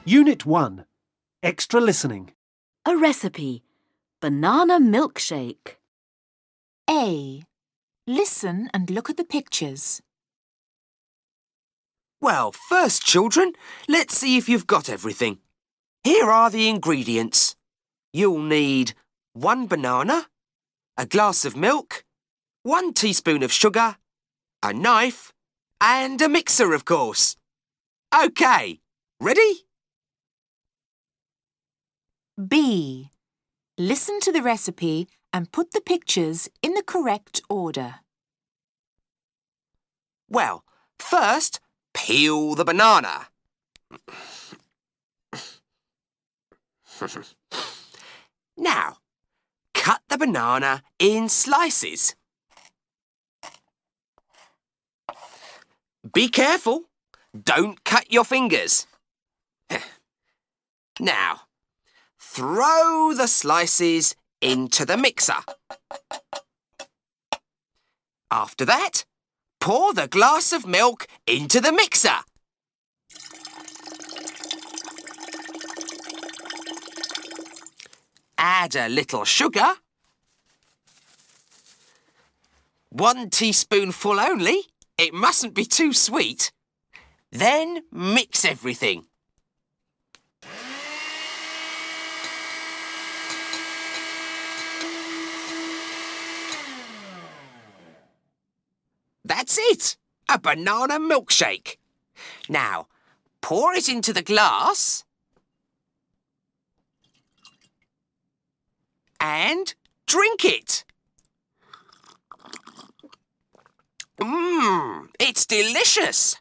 Unit 1. Extra listening. A recipe. Banana milkshake. A. Listen and look at the pictures. Well, first, children, let's see if you've got everything. Here are the ingredients. You'll need 1 banana, a glass of milk, 1 teaspoon of sugar, a knife, and a mixer, of course. OK, ready? B. Listen to the recipe and put the pictures in the correct order. Well, first, peel the banana. Now, cut the banana in slices. Be careful. Don't cut your fingers. Now, throw the slices into the mixer. After that, pour the glass of milk into the mixer. Add a little sugar. 1 teaspoonful only. It mustn't be too sweet. Then mix everything. That's it! A banana milkshake. Now, pour it into the glass and drink it. It's delicious.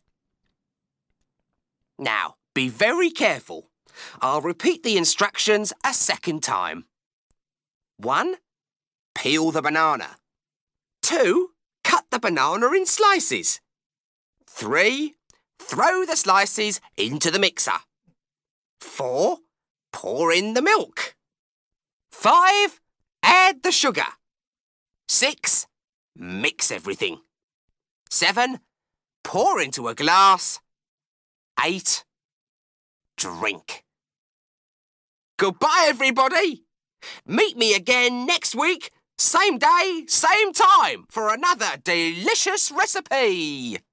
Now, be very careful. I'll repeat the instructions a second time. 1. Peel the banana. 2. Cut the banana in slices. 3. Throw the slices into the mixer. 4. Pour in the milk. 5. Add the sugar. 6. Mix everything. 7. Pour into a glass. 8. Drink. Goodbye, everybody. Meet me again next week, same day, same time, for another delicious recipe.